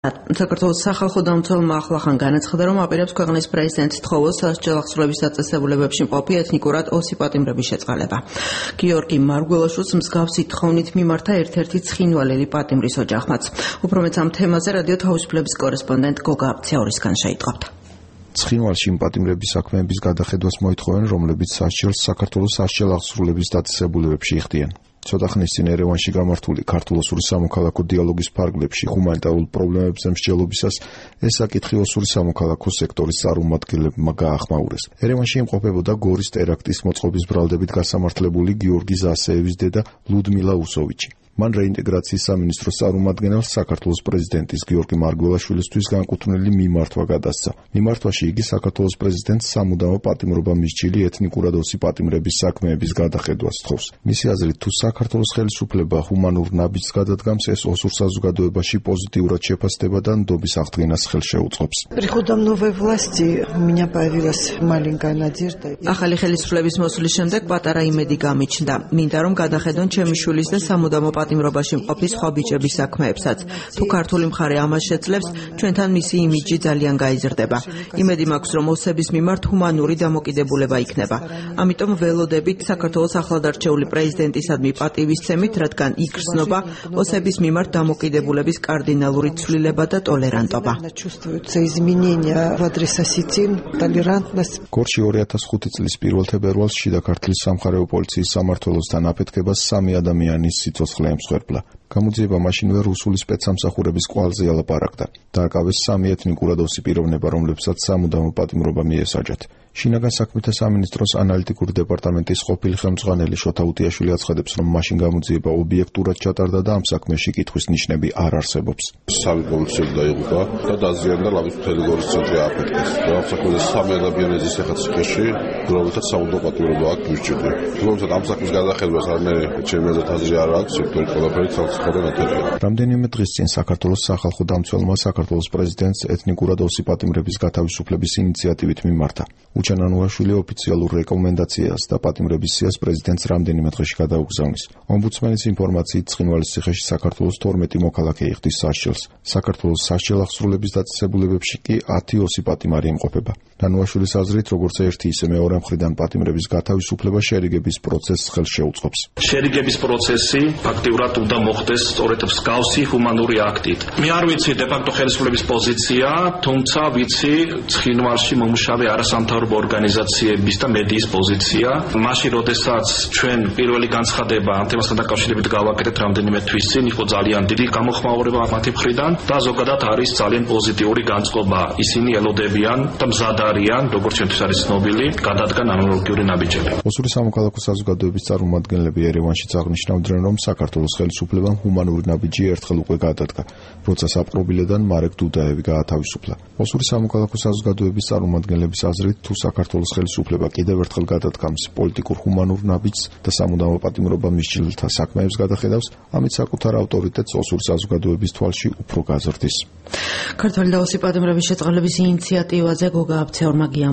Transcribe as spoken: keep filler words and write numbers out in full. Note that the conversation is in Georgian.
საქართველოს სახალხო დამცველმა ახლახან განაცხადა, რომ აპირებს ქვეყნის პრეზიდენტს თხოვოს სასჯელ აღსრულების დაწესებულებებში მყოფი ეთნიკურად ოსი პატიმრების შეწყალება. გიორგი მარგველაშვილს მსგავსი თხოვნით მიმართა ერთ-ერთი ცხინვალელი პატიმრის ოჯახმაც. უფრო მეც ამ თემაზე რადიო თავისუფლების კორესპონდენტ გოგა აბციაურისგან შეიტყობთ. ცხინვალში პატიმრების საქმეების გადახედვას მოითხოვენ, რომლებიც სასჯელს საქართველოს სასჯელ აღსრულების დაწესებულებებში იხდიან. ცოტა ხნის წინ ერევანში გამართული ქართულ-ოსური სამოქალაქო დიალოგის ფარგლებში ჰუმანიტარულ პრობლემებზე მსჯელობისას ეს საკითხი ოსური სამოქალაქო სექტორის წარმომადგენლებმა გაახმაურეს. ერევანში იმყოფებოდა გორის ტერაქტის მოწყობის ბრალდებით გასამართლებული გიორგი ზასეევის დედა ლუდმილა უსოვიჩი. მან რეინტეგრაციის სამინისტროს წარმომადგენელს საქართველოს პრეზიდენტის გიორგი მარგველაშვილისთვის განკუთვნილი მიმართვა გადასცა. მიმართვაში იგი საქართველოს პრეზიდენტს სამუდამო პატიმრობამისჯილი ეთნიკურად ოსი პატიმრების საქმეების გადახედვას თხოვს. მისი აზრით, თუ საქართველოს ხელისუფლება ჰუმანურ ნაბიჯს გადადგამს, ეს ოსურ საზოგადოებაში პოზიტიურად შეფასდება და ნდობის აღდგენას ხელს შეუწყობს. ახალი ხელისუფლების მოსვლის შემდეგ პატარა იმედი გამიჩნდა. მინდა რომ გადახედონ ჩემი შვილის და სამუდამო პატიმრობაში მყოფი სხვა ბიჭების საქმეებსაც. თუ ქართული მხარე ამას შეძლებს, ჩვენთან მისი იმიჯი ძალიან გაიზრდება. იმედი მაქვს, რომ ოსების მიმართ ჰუმანური დამოკიდებულება იქნება. ამიტომ ველოდებით საქართველოს ახლადარჩეული პრეზიდენტისადმი პატივისცემით, რადგან იგრძნობა ოსების მიმართ დამოკიდებულების კარდინალური ცვლილება და ტოლერანტობა. გორში ორი ათას ხუთი წლის პირველ თებერვალს შიდა ქართლის სამხარეო პოლიციის სამმართველოსთან აფეთქებას სამი ადამიანის სიცოცხლე ემსხვერპლა. გამოძიება მაშინვე რუსული სპეცსამსახურების კვალზე ალაპარაკდა. დააკავეს სამი ეთნიკურად ოსი პიროვნება, რომლებსაც სამუდამო პატიმრობა მიესაჯათ. შინაგან საქმეთა სამინისტროს ანალიტიკური დეპარტამენტის ყოფილი ხელმძღვანელი შოთა უტიაშვილი აცხადებს, რომ მაშინ გამოძიება ობიექტურად ჩატარდა და ამ საქმეში კითხვის ნიშნები არ არსებობს. სამი პოლიციელი დაიღუპა და დაზიანდა ლამის მთელი გორის ცენტრი აფეთქეს. და ამ საქმეზე სამი ადამიანი ზისახად ციხეში, რომელთაც სამუდამო პატიმრობა აქვს მისჭიდი. თუმცა ამ საქმის გადახედვას არნაირი ჩემი აზრით არ აქვს, იმიტომ ყველაფერი ცალ-ცალკე ათერია. რამდენიმე დღის წინ საქართველოს სახალხო დამცველმა საქართველოს პრეზიდენტს ეთნიკურად ოსი პატიმრების გათავისუფლების ინიციატივით მიმართა. უჩანანუაშვილი ოფიციალურ რეკომენდაციას და პატიმრების სიას პრეზიდენტს რამდენიმე დღეში გადაუგზავნის. ომბუდსმენის ინფორმაციით ცხინვალის ციხეში საქართველოს თორმეტი მოქალაქე იხდის სასჯელს. საქართველოს სასჯელ აღსრულების დაწესებულებებში კი ათი ოსი პატიმარი იმყოფება. ნანუაშვილის აზრით, როგორც ერთი ისე მეორე მხრიდან პატიმრების გათავისუფლება შერიგების პროცესს ხელს შეუწყობს. შერიგების პროცესი ფაქტიურად უნდა მოხდეს სწორედ მსგავსი ჰუმანური აქტით. მე არ ვიცი დე-ფაქტო ხელისუფლების პოზიცია, თუმცა ვიცი ცხინვალში მომუშავე არასამთავრობო ორგანიზაციების და მედიის პოზიცია. მაშინ, როდესაც ჩვენ პირველი განცხადება ამ თემასთან დაკავშირებით გავაკეთეთ რამდენიმე თვის წინ, იყო ძალიან დიდი გამოხმაურება მათი მხრიდან და ზოგადად არის ძალიან პოზიტიური განწყობა. ისინი ელოდებიან და მზად არიან, როგორც ჩვენთვის არის ცნობილი, გადადგან ანალოგიური ნაბიჯები. ოსური სამოქალაქო საზოგადოების წარმომადგენლები ერევანშიც აღნიშნავდნენ, რომ საქართველოს ხელისუფლებამ ჰუმანური ნაბიჯი ერთხელ უკვე გადადგა, როცა საპყრობილედან მარეკ დუდაევი გაათავისუფლა. ოსური სამოქალაქო საზოგადოების წარმომადგენლების აზრით, თუ საქართველოს ხელისუფლება კიდევ ერთხელ გადადგამს პოლიტიკურ ჰუმანურ ნაბიჯს და სამუდამო პატიმრობამისჯილთა საქმეებს გადახედავს, ამით საკუთარ ავტორიტეტს ოსური საზოგადოების თვალში უფრო გაზრდის. ქართველი და ოსი პატიმრების შეწყალების ინიციატივაზე გოგა აბციაურმა